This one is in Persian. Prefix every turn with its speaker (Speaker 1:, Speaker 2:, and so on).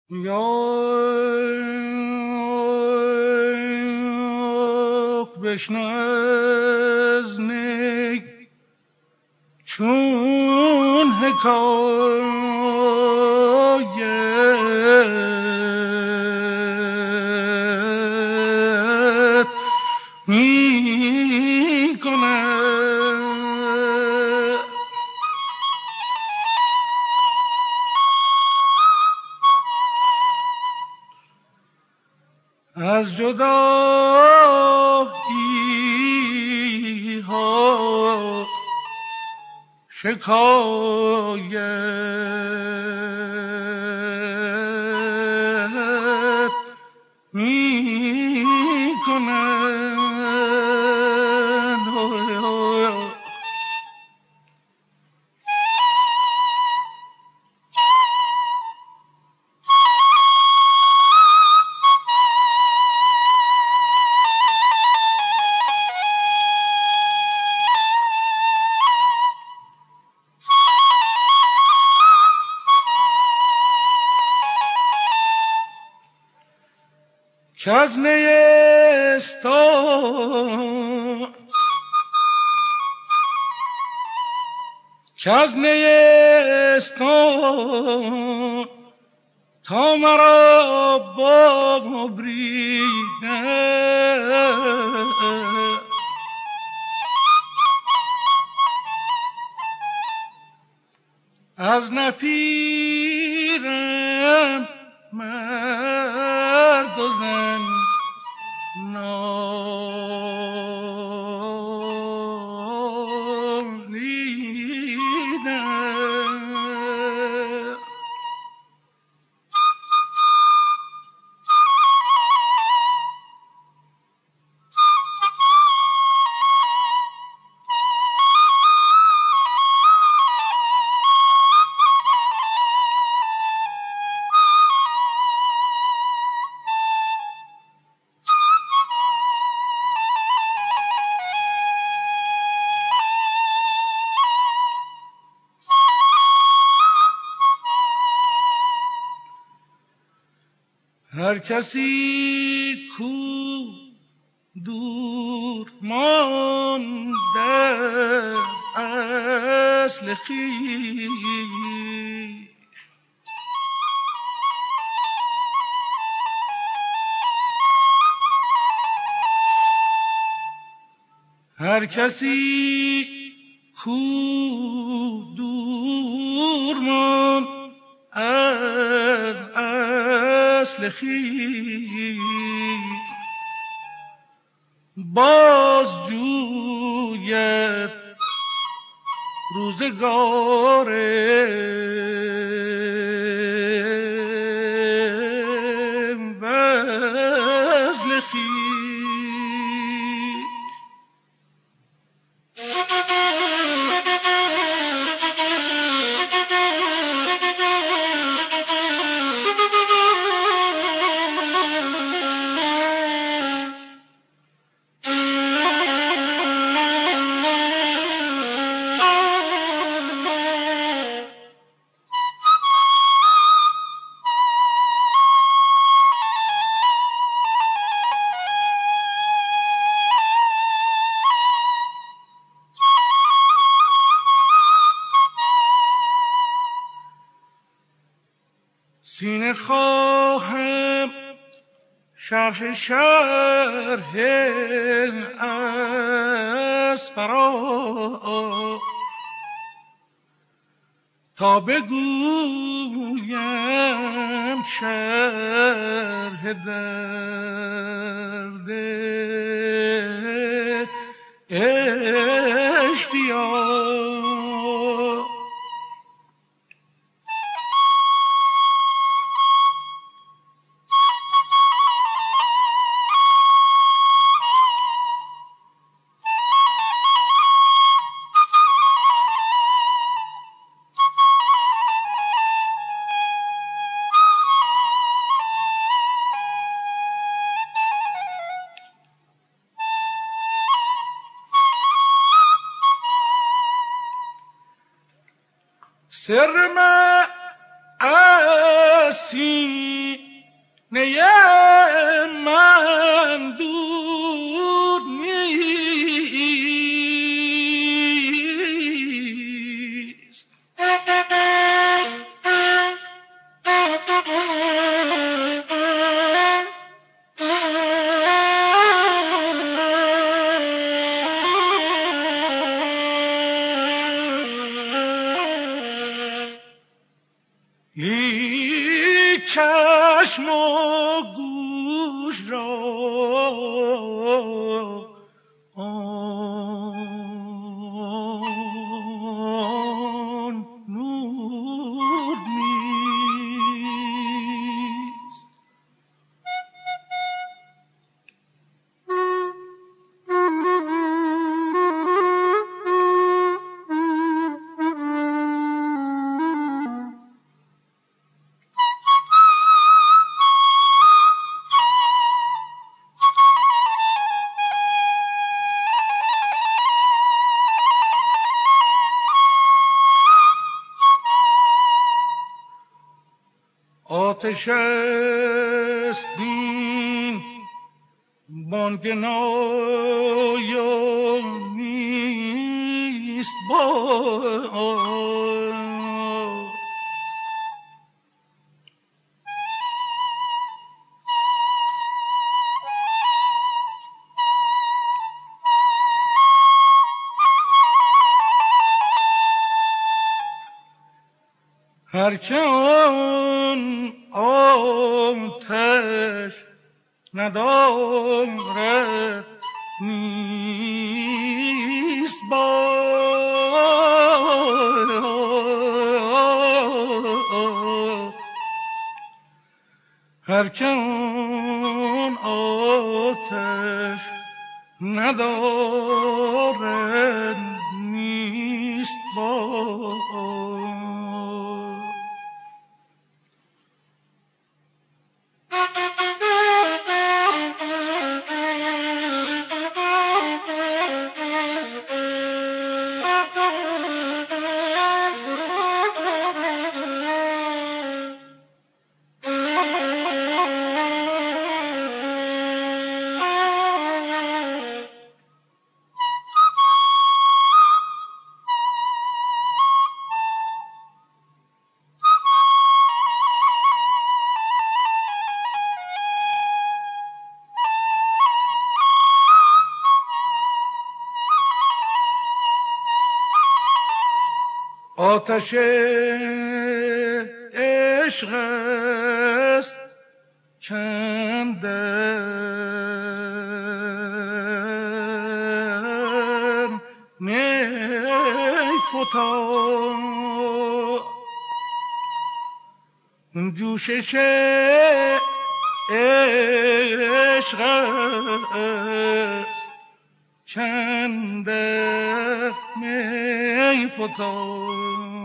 Speaker 1: یا بشنو از نی چون حکایت می کند از جدایی ها شکایت می کنند. کز نیستان تا مرا ببریده از نفیرم مرد و زن نالیدم. هر کسی کو دور مانده از اصل خویش هر کسی کو دور ماند از اصل خویش باز جوید روزگار وصل خویش. سینه خواهم شرح اسفرا تا بگویم شرح درد اشتیاق. سر من از نی من دور نیست. چشم و گوش را آن نور نیست. آتش است این بانگ نایا نیست باز. هر که آن آتش ندارد نیست باز. هر که آن آتش ندارد نیست باز. آتش عشق است چندر می فتاد. جوشش عشق است چندر می فتاد.